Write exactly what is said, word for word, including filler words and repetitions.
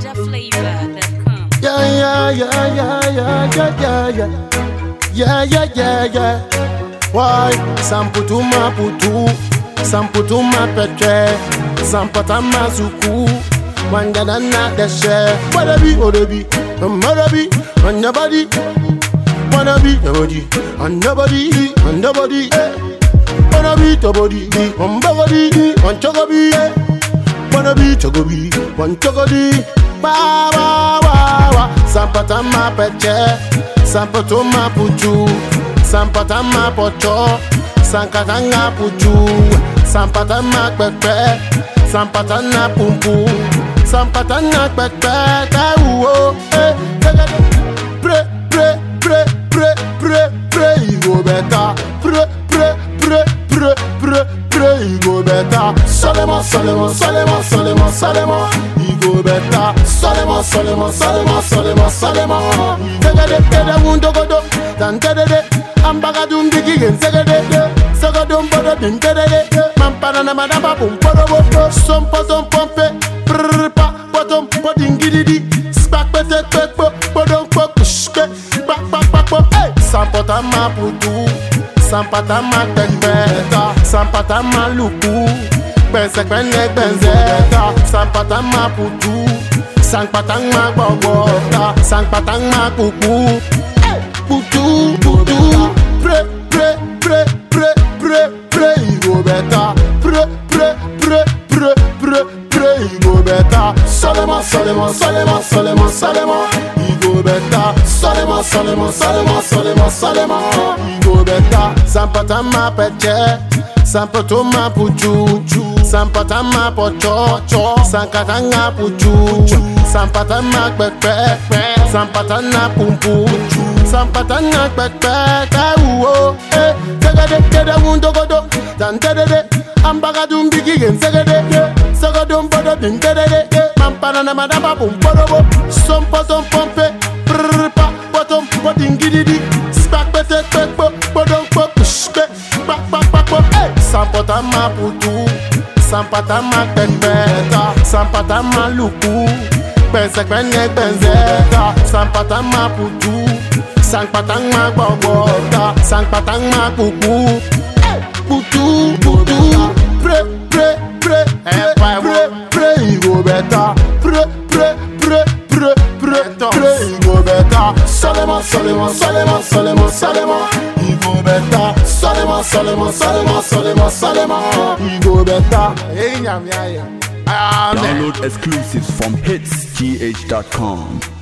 Niger flavor that comes. Yeah, yeah, yeah, yeah, yeah, yeah, yeah, yeah, yeah, yeah, yeah. Why? Samputuma putu, samputuma petre, sampatama zuku, wangana na deshe. Wanna be, wanna be, wanna be, wanna body, wanna be, nobody, and nobody, and nobody. Wanna be, nobody, one body, one chocobi. Wanna be, chocobi, one chocodi. Wa wa wa wa, sampatama petre, sampatuma putu. Sampatama pocho, sankatanga puchu, sampatama pepe, sampatana pumpu, sampatana pepe, tauo, eh, pre, pre, pre, pre, pre, pre, igo beta, pre, pre, pre, pre, pre, pre, igo beta, solemo, solemo, solemo, solemo, solemo, igo beta, solemo, solemo, solemo, solemo, solemo, tegede, tegede, wundo godo, dan tegede. Ambagadum digging, segede, Sagadum Boda Bim Tede, Mampana Madama Bum Porobo, Sompo Pompe, Prpa, Bottom Potting Giddy, Spack Pete, Bodon Pop, Back Back Back, eh, Sampatama Putu, Sampatama Peta, Sampatama Lupu, Bensekene Benzeta, Sampatama Putu, Sampatama Bogota, Sampatama Kuku, Putu, Putu, pre, pre, pre, pre, pre, pre, igo beta, pre, pre, pre, pre, pre, pre, igo beta, solemo, solemo, solemo, solemo, solemo, igo beta, solemo, solemo, solemo, solemo, solemo, igo beta, sampatama peche, sampatoma puchu, sampatama pocho, sankatanga puchu, sampatama pepe, sampatana pumpu. Sampatana pepe, tauo, eh, tegede, tegede, wundo godo, dan tegede, ambagadum digging, segede, sagadum bodo bin tegede, mampana na madama bum porobo, sompo pompe, prpa, bottom, potting giddy, spack pete, pekpo, bodon pop, shpe, back, back, back, eh, sampatama putu, sampatama pepe, sampatama luku, pensekene benzeta, sampatama putu. Sampatama bogota, sampatama kuku, putu, putu, pre, pre, pre, pre, pre, pre, igo beta, pre, pre, pre, pre, pre, pre, igo beta, solemo, solemo, solemo, solemo, solemo, igo beta, solemo, solemo, solemo, solemo, solemo, igo beta. Hey, nyam ya ya. Download exclusives from hits g h dot com.